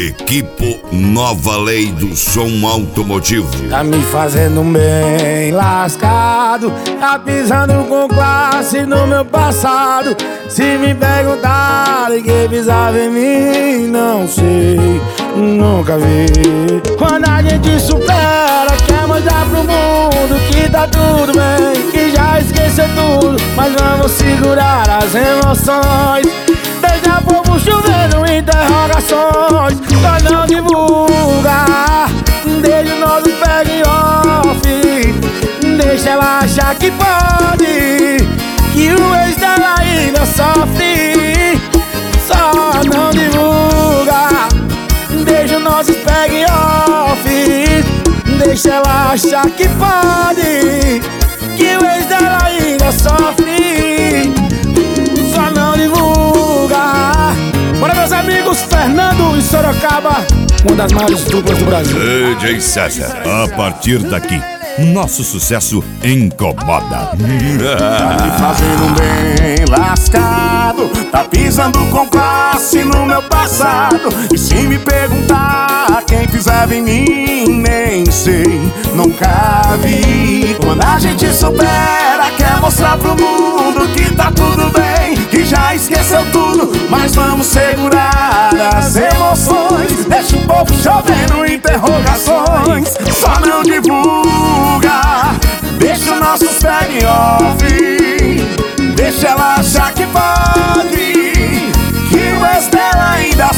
Equipo Nova Lei do Som Automotivo. Tá me fazendo bem lascado, tá pisando com classe no meu passado. Se me perguntarem quem pisava em mim, não sei, nunca vi. Quando a gente supera, quer mostrar pro mundo que tá tudo bem, que já esqueceu tudo, mas vamos segurar as emoções. Deixa o povo chovendo interrogações, só não divulga. Deixa o nosso peg off, deixa ela achar que pode, que o ex dela ainda sofre. Só não divulga. Deixa o nosso peg off, deixa ela achar que pode, que o ex dela ainda sofre. Só não divulga. Bora, meus amigos, Fernando e Sorocaba, uma das maiores duplas do Brasil. DJ César, a partir daqui, nosso sucesso incomoda. Tá me fazendo bem lascado, tá pisando com classe no meu passado. E se me perguntar quem pisava em mim, nem sei, nunca vi. Quando a gente supera, quer mostrar pro mundo que tá tudo bem, que já esqueceu tudo, mas vamos segurar as emoções. Deixa o povo chovendo interrogações, só não divulga. Deixa o nosso peg off, deixa ela achar que pode, que o ex dela ainda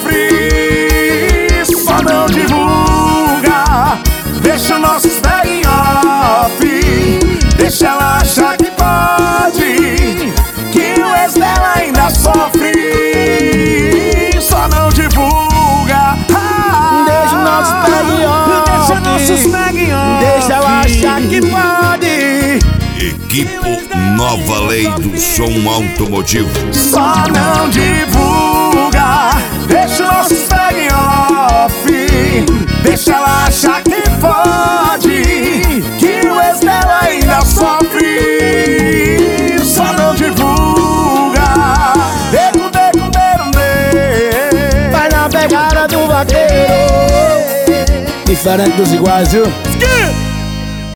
sofre. Só não divulga. Deixa o nosso peg off, deixa ela achar que pode, que o ex dela ainda sofre. Só não divulga. Deixa o nosso peg off, deixa nossos peg off, deixa ela achar que pode. Equipo Nova Lei do Som Automotivo. Só não divulga. Deixa o nosso peg off, deixa ela achar que pode, que o ex dela ainda sofre. Só não divulga. Vai na pegada do vaqueiro, diferente dos iguais, viu?